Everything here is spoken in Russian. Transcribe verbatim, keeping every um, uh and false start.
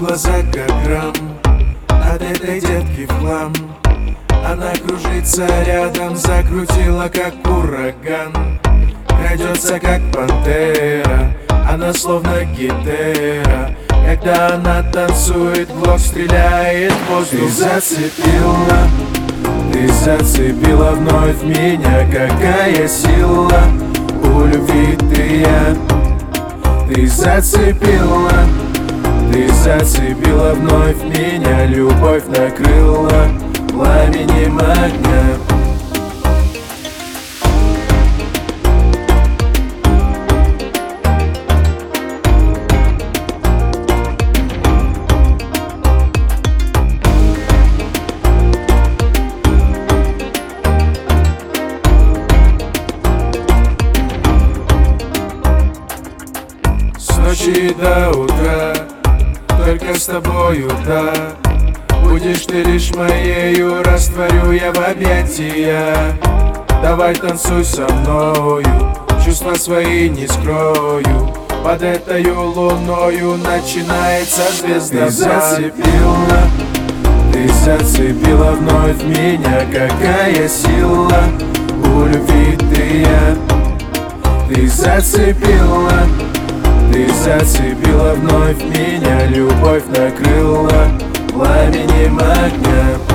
глаза как грамм, от этой детки в хлам. Она кружится рядом, закрутила как ураган. Крадется как пантера, она словно гитера. Когда она танцует, глок стреляет в воздух. Ты зацепила, ты зацепила вновь меня. Какая сила у любви ты я. Ты зацепила, ты зацепила вновь меня. Любовь накрыла пламенем огня. С ночи до утра, только с тобою, да. Будешь ты лишь моею, растворю я в объятия. Давай танцуй со мною, чувства свои не скрою. Под этой луною начинается звезда. Ты зацепила, ты зацепила вновь меня. Какая сила у любви ты я. Ты зацепила, ты зацепила вновь меня. Любовь накрыла пламенем огня.